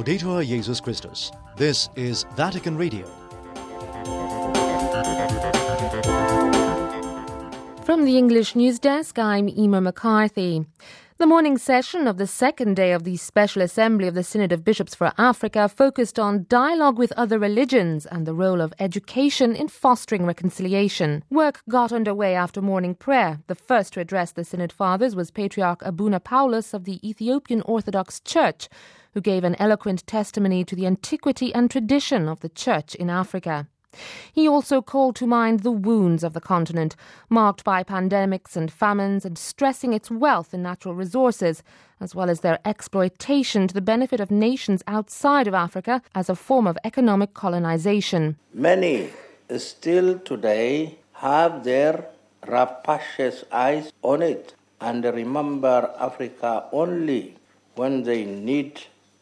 Laudetur Jesus Christus. This is Vatican Radio. From the English News Desk, I'm Emer McCarthy. The morning session of the second day of the Special Assembly of the Synod of Bishops for Africa focused on dialogue with other religions and the role of education in fostering reconciliation. Work got underway after morning prayer. The first to address the Synod Fathers was Patriarch Abuna Paulus of the Ethiopian Orthodox Church, who gave an eloquent testimony to the antiquity and tradition of the Church in Africa. He also called to mind the wounds of the continent, marked by pandemics and famines, and stressing its wealth in natural resources, as well as their exploitation to the benefit of nations outside of Africa as a form of economic colonization. Many still today have their rapacious eyes on it and remember Africa only when they need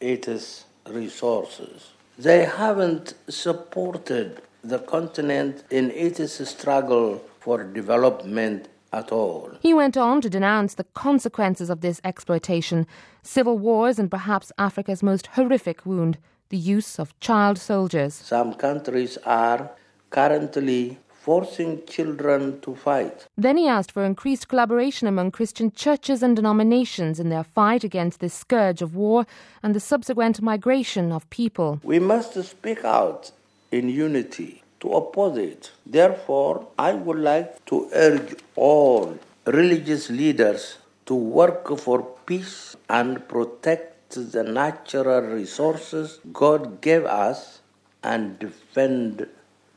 its resources. They haven't supported the continent in its struggle for development at all. He went on to denounce the consequences of this exploitation, civil wars and perhaps Africa's most horrific wound, the use of child soldiers. Some countries are currently forcing children to fight. Then he asked for increased collaboration among Christian churches and denominations in their fight against this scourge of war and the subsequent migration of people. We must speak out in unity to oppose it. Therefore, I would like to urge all religious leaders to work for peace and protect the natural resources God gave us and defend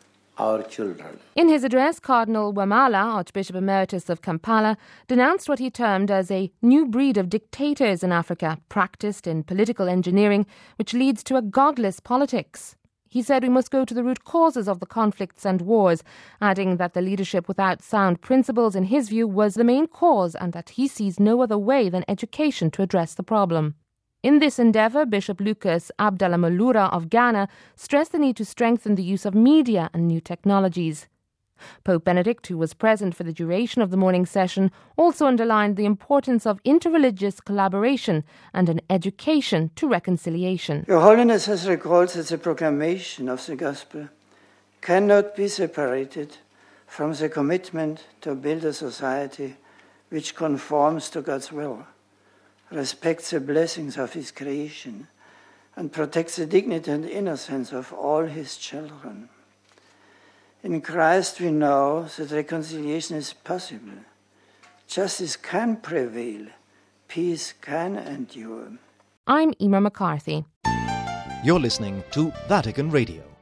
our children. In his address, Cardinal Wamala, Archbishop Emeritus of Kampala, denounced what he termed as a new breed of dictators in Africa, practiced in political engineering, which leads to a godless politics. He said we must go to the root causes of the conflicts and wars, adding that the leadership without sound principles, in his view, was the main cause and that he sees no other way than education to address the problem. In this endeavour, Bishop Lucas Abdallah of Ghana stressed the need to strengthen the use of media and new technologies. Pope Benedict, who was present for the duration of the morning session, also underlined the importance of interreligious collaboration and an education to reconciliation. Your Holiness has recalled that the proclamation of the Gospel cannot be separated from the commitment to build a society which conforms to God's will, respects the blessings of His creation, and protects the dignity and innocence of all His children. In Christ we know that reconciliation is possible. Justice can prevail. Peace can endure. I'm Emer McCarthy. You're listening to Vatican Radio.